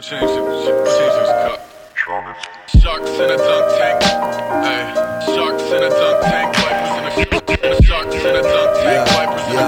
change this cup. Sharks in a dunk tank. Hey, sharks in a dunk tank. Vipers in a sharks in a dunk tank. Vipers in a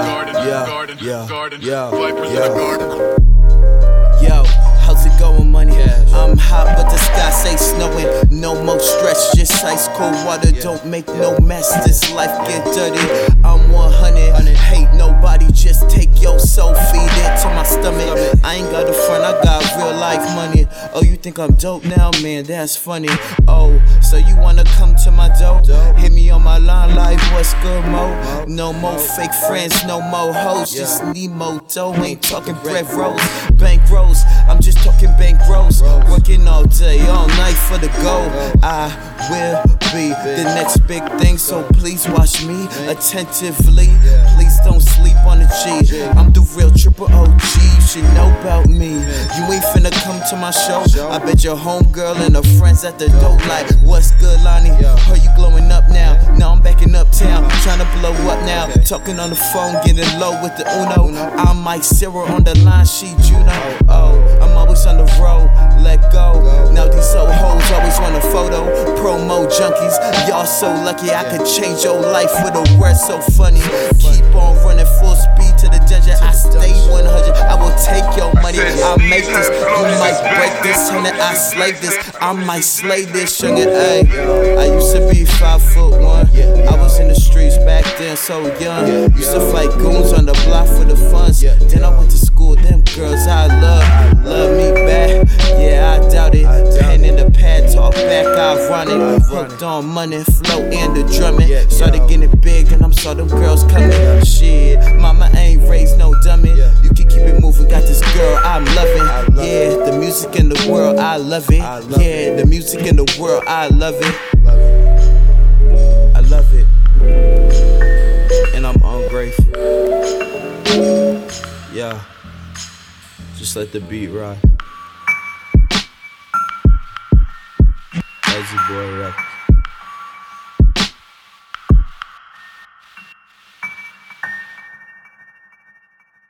garden. Vipers in a garden. Yo, how's it going, money? I'm hot, but the sky say snowing. No more stress, just ice cold water. Don't make no mess, this life get dirty. I'm 100, hate nobody, just take your soul, feed it to my stomach. I ain't got a front, I got real life money. Oh, you think I'm dope now, man? That's funny. Oh, so you wanna come to my door? Hit me on my line like, what's good, mo? No more fake friends, no more hoes, just need more dough. Ain't talking bread rolls, bank rolls. I'm just talking bank rolls. Working all day, all night for the goal. I will be the next big thing, so please watch me attentively. Please don't sleep on the G. I'm the real triple OG, you should know about me. You ain't finna come to my show. I bet your homegirl and her friends at the door like, what's good, Lonnie? Are you glowing up now? Now I'm backing uptown, trying to blow up now. Talking on the phone, getting low with the Uno. I'm Mike Zero on the line, she Juno. Oh, I'm always on the road, let go. Now these old hoes always want a photo. Promo junkies, y'all so lucky I could change your life with a word so funny. Keep on running full speed to the dungeon. I stay 100, I will take your money. I'll make this, you might break this, honey. I slay this, I might slay this, youngin'. Ayy, I used to be 5'1". I was in the streets back then, so young. Used to fight goons on the block for the funds. Then I went to school, them girls I love me back. Yeah, I doubt it. Pen in the pad, talk back, ironic. Hooked on money, flow and the drumming. Started getting big, and I'm saw them girls coming. Shit, mama ain't raised no dummy. You can keep it moving, got this girl I'm loving. Yeah, the music in the world, I love it. Yeah, the music in the world, I love it. I love it. And I'm ungrateful. Yeah, just let the beat ride. Lazy Boy Records.